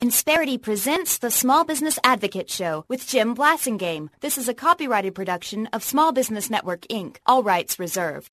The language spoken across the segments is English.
Insperity presents the Small Business Advocate Show with Jim Blasingame. This is a copyrighted production of Small Business Network, Inc. All rights reserved.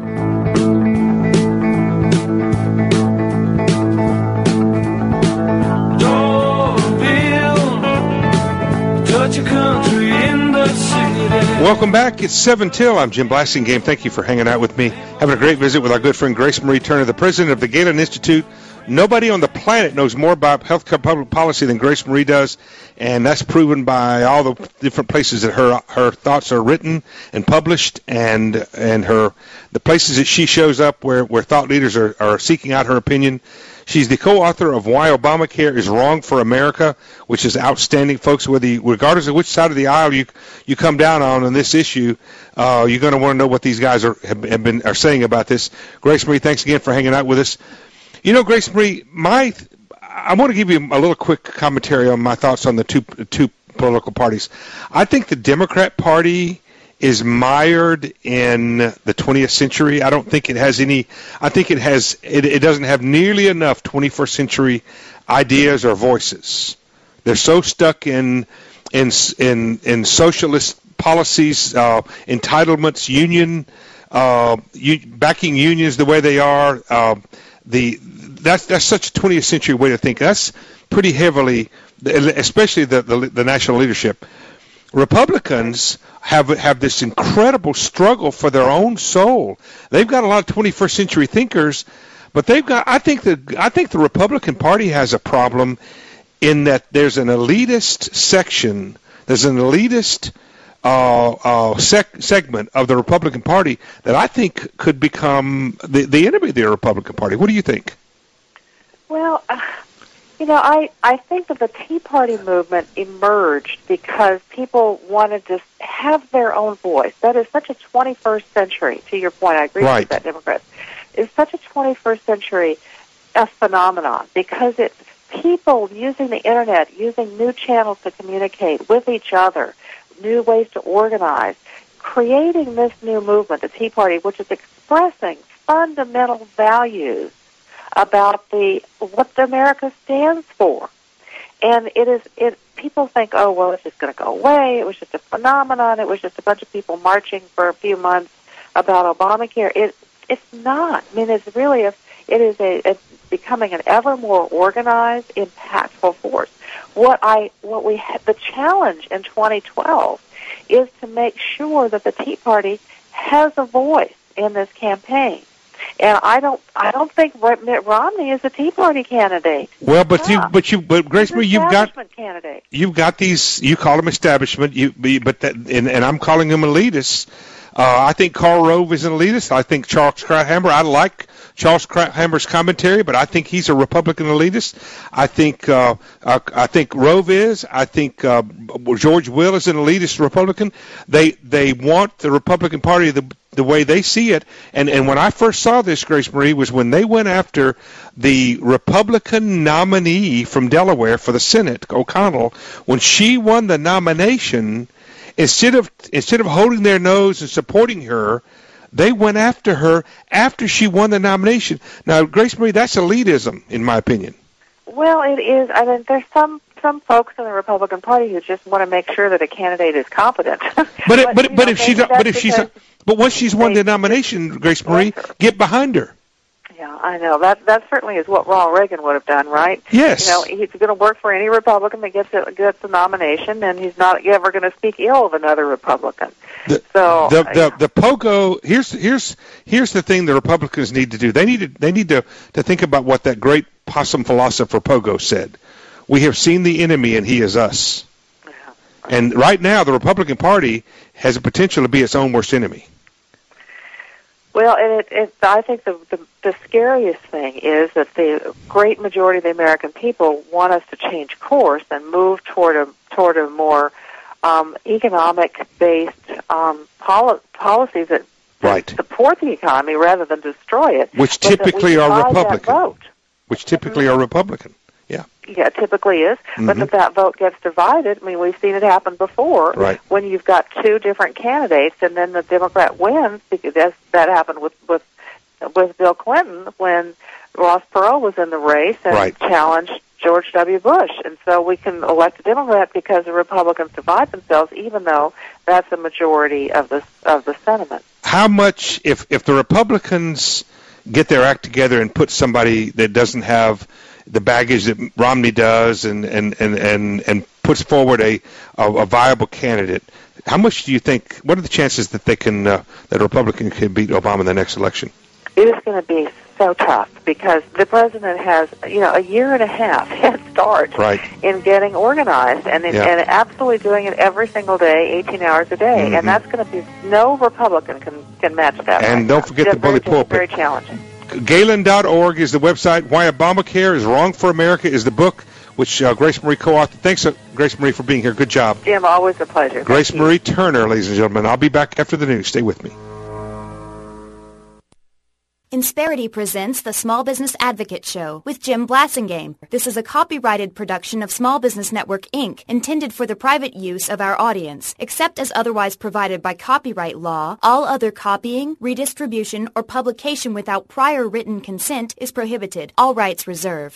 Welcome back. It's 7 till. I'm Jim Blasingame. Thank you for hanging out with me. Having a great visit with our good friend Grace Marie Turner, the president of the Galen Institute. Nobody on the planet knows more about healthcare public policy than Grace Marie does, and that's proven by all the different places that her thoughts are written and published, and the places that she shows up where thought leaders are seeking out her opinion. She's the co-author of Why Obamacare is Wrong for America, which is outstanding, folks. Regardless of which side of the aisle you come down on this issue, you're going to want to know what these guys are saying about this. Grace Marie, thanks again for hanging out with us. You know, Grace Marie, I want to give you a little quick commentary on my thoughts on the two political parties. I think the Democrat Party is mired in the 20th century. I don't think it has any. I think it doesn't have nearly enough 21st century ideas or voices. They're so stuck in socialist policies, entitlements, backing unions the way they are. That's such a 20th century way to think. That's pretty heavily, especially the national leadership. Republicans have this incredible struggle for their own soul. They've got a lot of 21st century thinkers, but I think the Republican Party has a problem in that there's an elitist section. There's an elitist segment of the Republican Party that I think could become the enemy of the Republican Party. What do you think? Well, I think that the Tea Party movement emerged because people wanted to have their own voice. That is such a 21st century, to your point, I agree with that, Democrats. It's such a 21st century phenomenon because it's people using the Internet, using new channels to communicate with each other, new ways to organize, creating this new movement, the Tea Party, which is expressing fundamental values about what America stands for. And people think, oh, well, it's just going to go away. It was just a phenomenon. It was just a bunch of people marching for a few months about Obamacare. It's not. I mean, it's becoming an ever more organized, impactful force. The challenge in 2012 is to make sure that the Tea Party has a voice in this campaign. And I don't think Mitt Romney is a Tea Party candidate. Well, but Grace Marie, you've got these. You call them establishment. And I'm calling them elitists. I think Karl Rove is an elitist. I think Charles Krauthammer. I like Charles Krauthammer's commentary, but I think he's a Republican elitist. I think Rove is. I think George Will is an elitist Republican. They want the Republican Party the way they see it. And when I first saw this, Grace Marie, was when they went after the Republican nominee from Delaware for the Senate, O'Connell. When she won the nomination, instead of holding their nose and supporting her, they went after her after she won the nomination. Now, Grace Marie, that's elitism, in my opinion. Well, it is. I mean, there's some folks in the Republican Party who just want to make sure that a candidate is competent. But once she's won the nomination, Grace Marie, get behind her. Yeah, I know. That certainly is what Ronald Reagan would have done, right? Yes. He's going to work for any Republican that gets the nomination, and he's not ever going to speak ill of another Republican. The pogo. Here's the thing the Republicans need to do. They need to think about what that great possum philosopher Pogo said. We have seen the enemy, and he is us. Yeah. And right now, the Republican Party has a potential to be its own worst enemy. Well, I think the scariest thing is that the great majority of the American people want us to change course and move toward a more economic-based policies that support the economy rather than destroy it. Which typically are Republican. Yeah, it typically is. Mm-hmm. But that vote gets divided. I mean, we've seen it happen before when you've got two different candidates and then the Democrat wins, because that happened with Bill Clinton when Ross Perot was in the race and challenged George W. Bush. And so we can elect a Democrat because the Republicans divide themselves, even though that's a majority of the sentiment. How much, if the Republicans get their act together and put somebody that doesn't have the baggage that Romney does and puts forward a viable candidate, how much do you think, what are the chances that they can, that a Republican can beat Obama in the next election? It is going to be so tough because the president has, a year and a half head start in getting organized and absolutely doing it every single day, 18 hours a day. And that's going to be, no Republican can match that. And don't forget the bully pulpit. Very challenging. Galen.org is the website. Why Obamacare is Wrong for America is the book, which Grace Marie co-authored. Thanks, Grace Marie, for being here. Good job. Jim, always a pleasure. Grace Marie Turner, ladies and gentlemen. I'll be back after the news. Stay with me. Insperity presents the Small Business Advocate Show with Jim Blasingame. This is a copyrighted production of Small Business Network, Inc., intended for the private use of our audience. Except as otherwise provided by copyright law, all other copying, redistribution, or publication without prior written consent is prohibited. All rights reserved.